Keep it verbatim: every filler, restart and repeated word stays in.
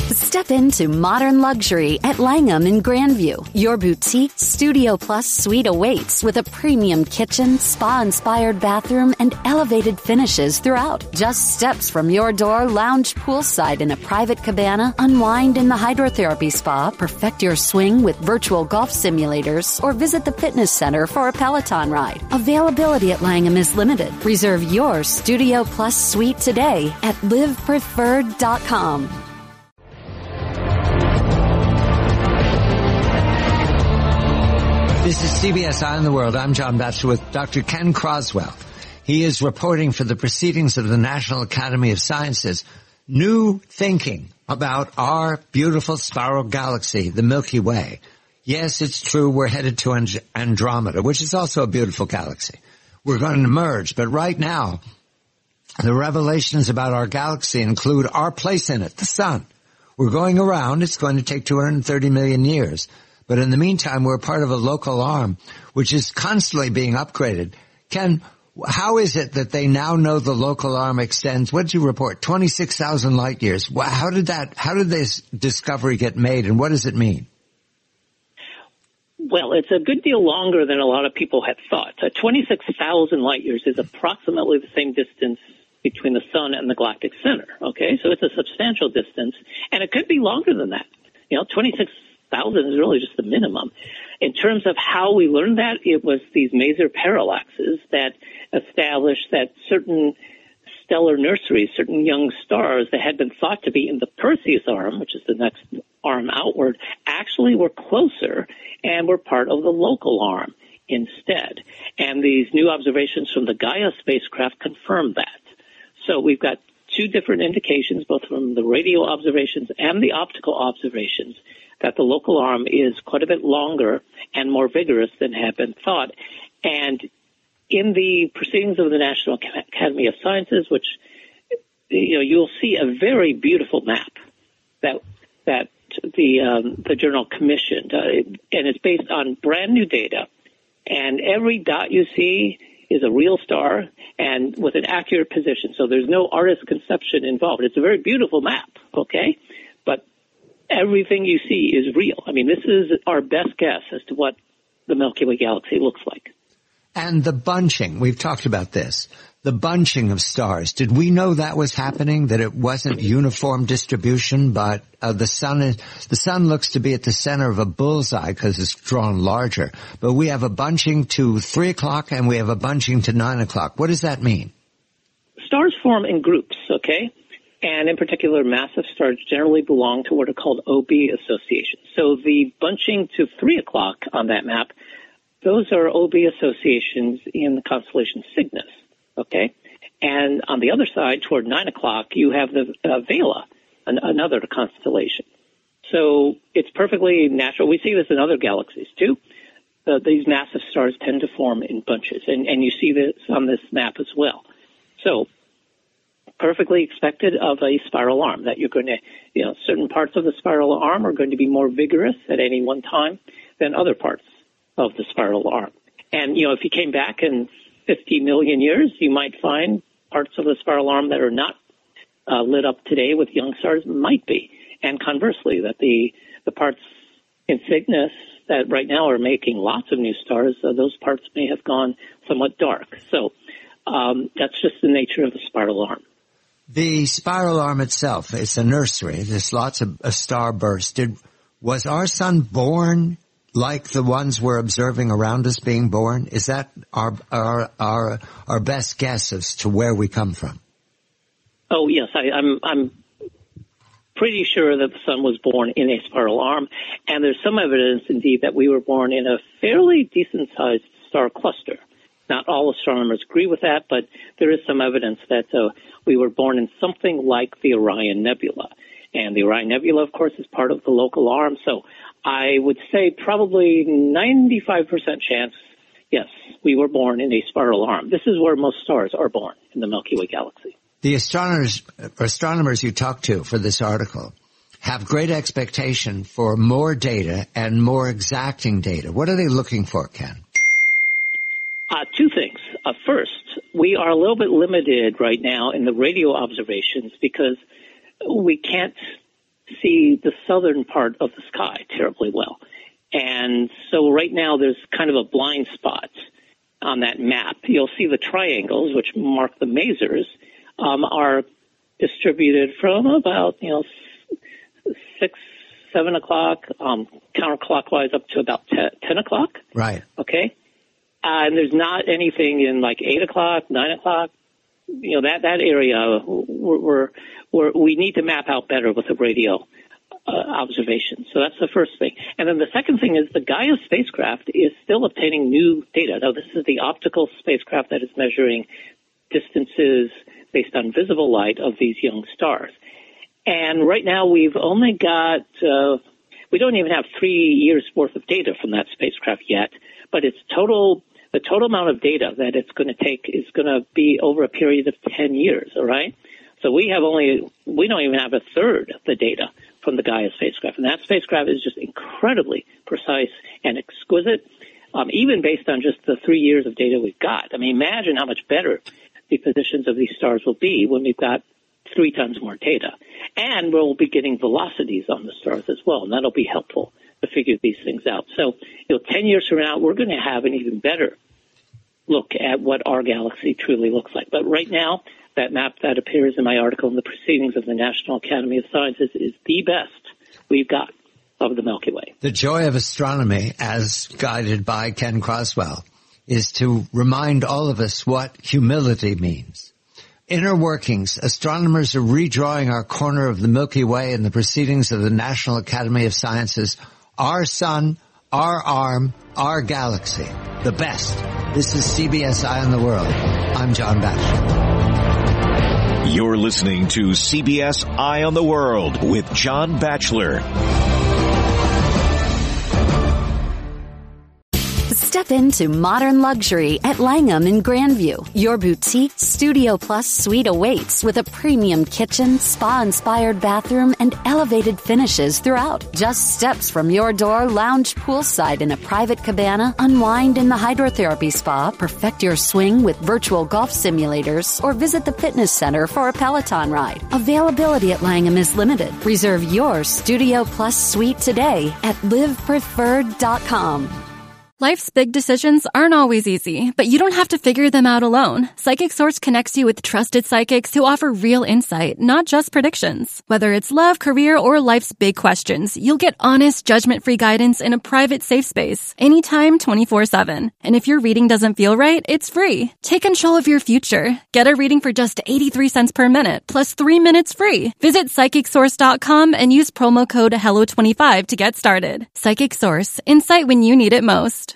Step into modern luxury at Langham in Grandview. Your boutique Studio Plus suite awaits with a premium kitchen, spa-inspired bathroom, and elevated finishes throughout. Just steps from your door, lounge poolside in a private cabana, unwind in the hydrotherapy spa, perfect your swing with virtual golf simulators, or visit the fitness center for a Peloton ride. Availability at Langham is limited. Reserve your Studio Plus suite today at live preferred dot com. This is C B S Eye on the World. I'm John Batchelor with Doctor Ken Croswell. He is reporting for the Proceedings of the National Academy of Sciences new thinking about our beautiful spiral galaxy, the Milky Way. Yes, it's true, we're headed to And- Andromeda, which is also a beautiful galaxy. We're going to merge, but right now, the revelations about our galaxy include our place in it, the sun. We're going around. It's going to take two hundred thirty million years. But in the meantime, we're part of a local arm, which is constantly being upgraded. Ken, how is it that they now know the local arm extends, what did you report, twenty-six thousand light years? How did that, how did this discovery get made, and what does it mean? Well, it's a good deal longer than a lot of people had thought. Uh, twenty-six thousand light years is approximately the same distance between the sun and the galactic center, okay? So it's a substantial distance, and it could be longer than that. You know, twenty-six thousand is really just the minimum. In terms of how we learned that, it was these maser parallaxes that established that certain stellar nurseries, certain young stars that had been thought to be in the Perseus arm, which is the next arm outward, actually were closer and were part of the local arm instead. And these new observations from the Gaia spacecraft confirmed that. So we've got two different indications, both from the radio observations and the optical observations, that the local arm is quite a bit longer and more vigorous than had been thought. And in the Proceedings of the National Academy of Sciences, which, you know, you'll see a very beautiful map that that the um, the journal commissioned, uh, and it's based on brand new data. And every dot you see is a real star and with an accurate position. So there's no artist's conception involved. It's a very beautiful map, okay? But everything you see is real. I mean, this is our best guess as to what the Milky Way galaxy looks like. And the bunching, we've talked about this, the bunching of stars. Did we know that was happening, that it wasn't uniform distribution, but uh, the sun is, the sun looks to be at the center of a bullseye because it's drawn larger. But we have a bunching to three o'clock and we have a bunching to nine o'clock. What does that mean? Stars form in groups, okay? And in particular, massive stars generally belong to what are called O B associations. So the bunching to three o'clock on that map, those are O B associations in the constellation Cygnus, okay? And on the other side, toward nine o'clock, you have the uh, Vela, an, another constellation. So it's perfectly natural. We see this in other galaxies, too. Uh, these massive stars tend to form in bunches, and, and you see this on this map as well. So perfectly expected of a spiral arm, that you're going to, you know, certain parts of the spiral arm are going to be more vigorous at any one time than other parts of the spiral arm. And, you know, if you came back in fifty million years, you might find parts of the spiral arm that are not uh, lit up today with young stars might be. And conversely, that the, the parts in Cygnus that right now are making lots of new stars, uh, those parts may have gone somewhat dark. So um, that's just the nature of the spiral arm. The spiral arm itself, it's a nursery. There's lots of a star bursts. Did, was our sun born like the ones we're observing around us being born? Is that our, our, our, our best guess as to where we come from? Oh, yes. I, I'm, I'm pretty sure that the sun was born in a spiral arm. And there's some evidence, indeed, that we were born in a fairly decent-sized star cluster. Not all astronomers agree with that, but there is some evidence that uh, we were born in something like the Orion Nebula. And the Orion Nebula, of course, is part of the local arm. So I would say probably ninety-five percent chance, yes, we were born in a spiral arm. This is where most stars are born, in the Milky Way galaxy. The astronomers, astronomers you talked to for this article have great expectation for more data and more exacting data. What are they looking for, Ken? Uh, two things. Uh, first, we are a little bit limited right now in the radio observations because we can't see the southern part of the sky terribly well. And so right now there's kind of a blind spot on that map. You'll see the triangles, which mark the masers, um, are distributed from about, you know, six, seven o'clock, um, counterclockwise up to about ten, ten o'clock. Right. Okay. Uh, and there's not anything in like eight o'clock, nine o'clock. You know, that, that area, we're, we're, we're, we need to map out better with the radio uh, observation. So that's the first thing. And then the second thing is the Gaia spacecraft is still obtaining new data. Now, this is the optical spacecraft that is measuring distances based on visible light of these young stars. And right now we've only got, uh, we don't even have three years worth of data from that spacecraft yet, but its total, the total amount of data that it's going to take is going to be over a period of ten years, all right? So we have only, we don't even have a third of the data from the Gaia spacecraft. And that spacecraft is just incredibly precise and exquisite, um, even based on just the three years of data we've got. I mean, imagine how much better the positions of these stars will be when we've got three times more data. And we'll be getting velocities on the stars as well, and that'll be helpful to figure these things out. So, you know, ten years from now, we're going to have an even better look at what our galaxy truly looks like. But right now, that map that appears in my article in the Proceedings of the National Academy of Sciences is the best we've got of the Milky Way. The joy of astronomy, as guided by Ken Croswell, is to remind all of us what humility means. Inner workings, astronomers are redrawing our corner of the Milky Way in the Proceedings of the National Academy of Sciences. Our sun, our arm, our galaxy. The best. This is C B S Eye on the World. I'm John Batchelor. You're listening to C B S Eye on the World with John Batchelor. Step into modern luxury at Langham in Grandview. Your boutique Studio Plus suite awaits with a premium kitchen, spa-inspired bathroom, and elevated finishes throughout. Just steps from your door, lounge poolside in a private cabana, unwind in the hydrotherapy spa, perfect your swing with virtual golf simulators, or visit the fitness center for a Peloton ride. Availability at Langham is limited. Reserve your Studio Plus suite today at live preferred dot com. Life's big decisions aren't always easy, but you don't have to figure them out alone. Psychic Source connects you with trusted psychics who offer real insight, not just predictions. Whether it's love, career, or life's big questions, you'll get honest, judgment-free guidance in a private, safe space, anytime, twenty-four seven. And if your reading doesn't feel right, it's free. Take control of your future. Get a reading for just eighty-three cents per minute, plus three minutes free. Visit psychic source dot com and use promo code hello twenty-five to get started. Psychic Source, insight when you need it most.